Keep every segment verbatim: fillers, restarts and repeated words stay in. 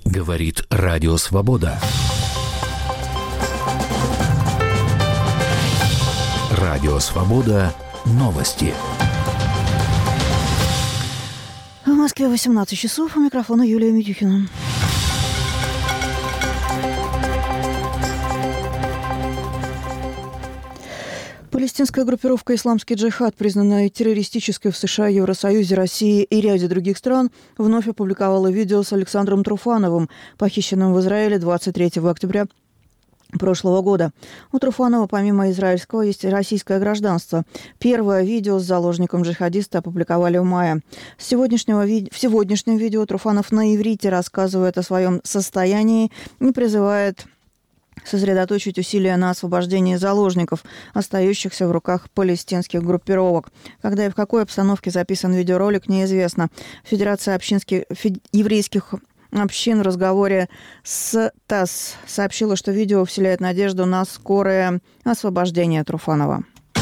Говорит Радио Свобода. Радио Свобода. Новости. В Москве восемнадцать часов. У микрофона Юлия Митюхина. Палестинская группировка «Исламский джихад», признанная террористической в США, Евросоюзе, России и ряде других стран, вновь опубликовала видео с Александром Труфановым, похищенным в Израиле двадцать третьего октября прошлого года. У Труфанова, помимо израильского, есть и российское гражданство. Первое видео с заложником джихадиста опубликовали в мае. С сегодняшнего ви... В сегодняшнем видео Труфанов на иврите рассказывает о своем состоянии и призывает сосредоточить усилия на освобождении заложников, остающихся в руках палестинских группировок. Когда и в какой обстановке записан видеоролик, неизвестно. Федерация общинских, фед... еврейских общин в разговоре с ТАСС сообщила, что видео вселяет надежду на скорое освобождение Труфанова.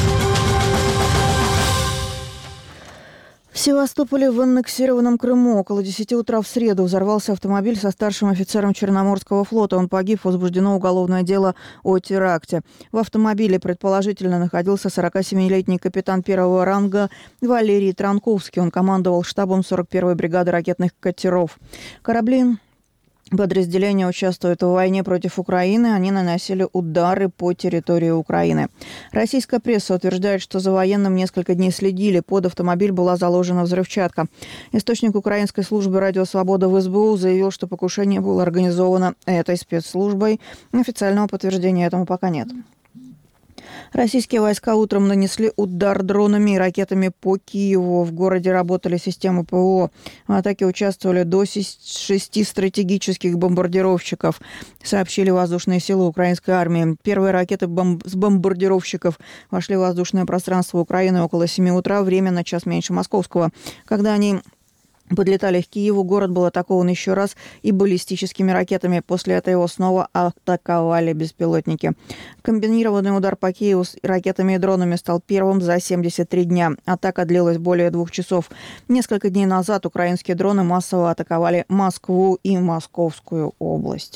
В Севастополе в аннексированном Крыму около десяти утра в среду взорвался автомобиль со старшим офицером Черноморского флота. Он погиб, возбуждено уголовное дело о теракте. В автомобиле предположительно находился сорокасемилетний капитан первого ранга Валерий Транковский. Он командовал штабом сорок первой бригады ракетных катеров. Корабли подразделения участвуют в войне против Украины. Они наносили удары по территории Украины. Российская пресса утверждает, что за военным несколько дней следили. Под автомобиль была заложена взрывчатка. Источник украинской службы «Радио Свобода» в СБУ заявил, что покушение было организовано этой спецслужбой. Официального подтверждения этому пока нет. Российские войска утром нанесли удар дронами и ракетами по Киеву. В городе работали системы ПВО. В атаке участвовали до шести стратегических бомбардировщиков, сообщили воздушные силы украинской армии. Первые ракеты бомб... с бомбардировщиков вошли в воздушное пространство Украины около семи утра, время на час меньше московского. Когда они подлетали к Киеву, город был атакован еще раз и баллистическими ракетами. После этого его снова атаковали беспилотники. Комбинированный удар по Киеву с ракетами и дронами стал первым за семьдесят три дня. Атака длилась более двух часов. Несколько дней назад украинские дроны массово атаковали Москву и Московскую область.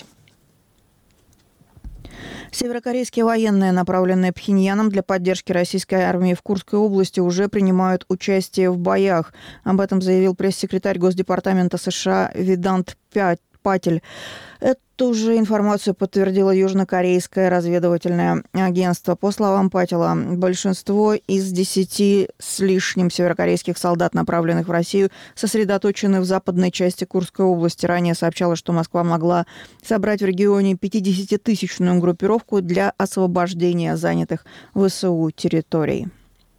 Северокорейские военные, направленные Пхеньяном для поддержки российской армии в Курской области, уже принимают участие в боях. Об этом заявил пресс-секретарь Госдепартамента США Ведант Патель. Эту же информацию подтвердило южнокорейское разведывательное агентство. По словам Пателя, большинство из десяти с лишним северокорейских солдат, направленных в Россию, сосредоточены в западной части Курской области. Ранее сообщалось, что Москва могла собрать в регионе пятидесятитысячную группировку для освобождения занятых ВСУ территорий.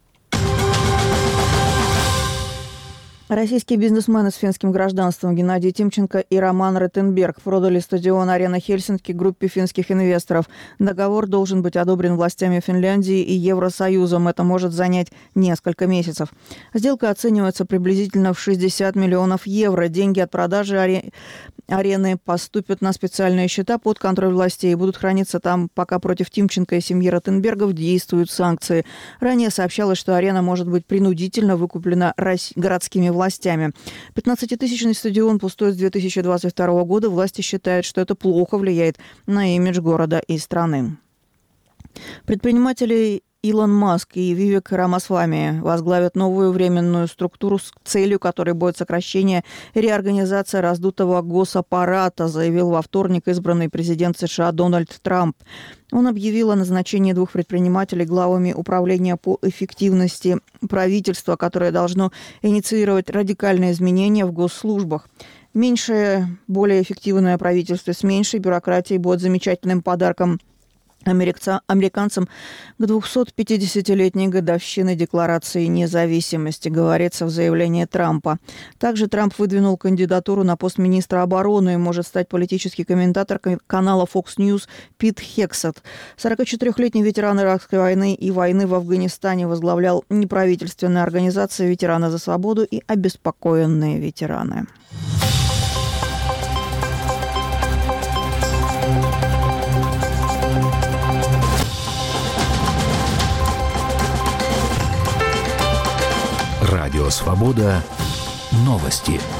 Российские бизнесмены с финским гражданством Геннадий Тимченко и Роман Ротенберг продали стадион «Арена Хельсинки» группе финских инвесторов. Договор должен быть одобрен властями Финляндии и Евросоюзом. Это может занять несколько месяцев. Сделка оценивается приблизительно в шестьдесят миллионов евро. Деньги от продажи аре... арены поступят на специальные счета под контроль властей и будут храниться там, пока против Тимченко и семьи Ротенбергов действуют санкции. Ранее сообщалось, что арена может быть принудительно выкуплена Рос... городскими властями. властями. пятнадцатитысячный стадион пустой с две тысячи двадцать второго года. Власти считают, что это плохо влияет на имидж города и страны. Предприниматели Илон Маск и Вивек Рамасвами возглавят новую временную структуру с целью, которой будет сокращение и реорганизация раздутого госаппарата, заявил во вторник избранный президент США Дональд Трамп. Он объявил о назначении двух предпринимателей главами управления по эффективности правительства, которое должно инициировать радикальные изменения в госслужбах. Меньшее, более эффективное правительство с меньшей бюрократией будет замечательным подарком американцам к двухсотпятидесятилетней годовщине Декларации независимости, говорится в заявлении Трампа. Также Трамп выдвинул кандидатуру на пост министра обороны и может стать политический комментатор канала Fox News Пит Хексет. сорокачетырёхлетний ветеран Иракской войны и войны в Афганистане возглавлял неправительственные организации «Ветераны за свободу» и «Обеспокоенные ветераны». Радио Свобода. Новости.